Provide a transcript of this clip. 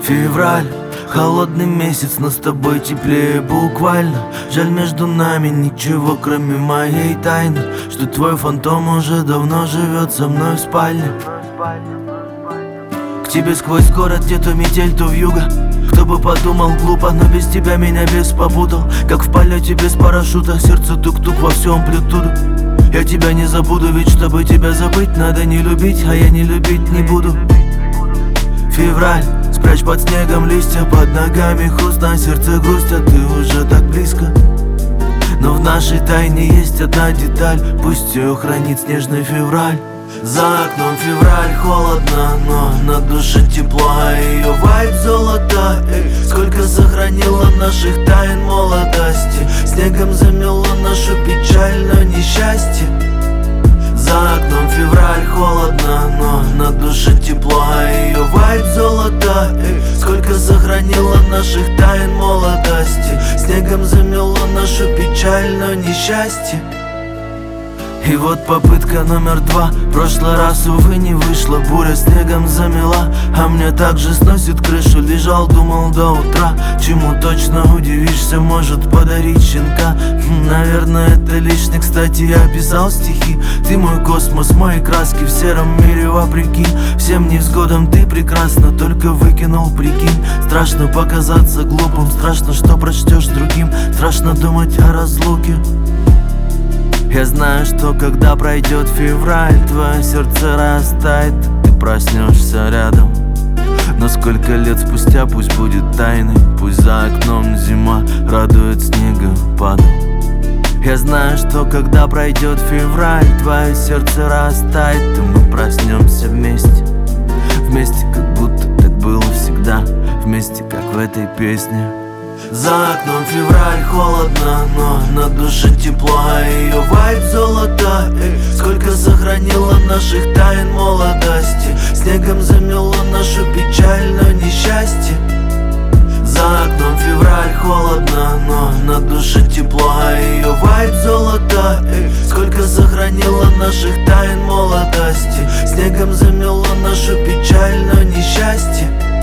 Февраль, холодный месяц, но с тобой теплее буквально. Жаль, между нами ничего, кроме моей тайны, что твой фантом уже давно живет со мной в спальне. К тебе сквозь город, где то метель, то вьюга. Кто бы подумал глупо, но без тебя меня бес попутал. Как в полете без парашюта, сердце тук-тук во всю амплитуду. Я тебя не забуду, ведь чтобы тебя забыть, надо не любить, а я не любить не буду. Февраль, спрячь под снегом листья, под ногами хруст, на сердце грусть, а ты уже так близко. Но в нашей тайне есть одна деталь, пусть ее хранит снежный февраль. За окном февраль, холодно, но на душе тепло, а ее вайб золото. Сколько сохранила наших тайн молодости, снегом замело нашу печаль, но несчастье. За окном февраль, холодно, но на душе тепло, а ее вайб золото. Сколько сохранила наших тайн молодости, снегом замело нашу печаль, но несчастье. И вот попытка номер 2. Прошлый раз, увы, не вышло. Буря снегом замела, а мне также сносит крышу. Лежал, думал до утра, чему точно удивишься. Может подарить щенка, наверное, это лишнее. Кстати, я писал стихи. Ты мой космос, мои краски в сером мире вопреки всем невзгодам ты прекрасна, только выкинул, прикинь. Страшно показаться глупым, страшно, что прочтешь другим, страшно думать о разлуке. Я знаю, что когда пройдет февраль, твое сердце растает, ты проснешься рядом. Но сколько лет спустя, пусть будет тайной, пусть за окном зима радует снегопадом. Я знаю, что когда пройдет февраль, твое сердце растает, и мы проснемся вместе. Вместе, как будто так было всегда, вместе, как в этой песне. За окном февраль, холодно, но на душе тепло, а ее вайб золото. Сколько сохранила наших тайн молодости, снегом замело нашу печаль, но несчастье. За окном февраль, холодно, но на душе тепло, а ее вайб золото. Сколько сохранила наших тайн молодости, снегом замело нашу печаль, но несчастье.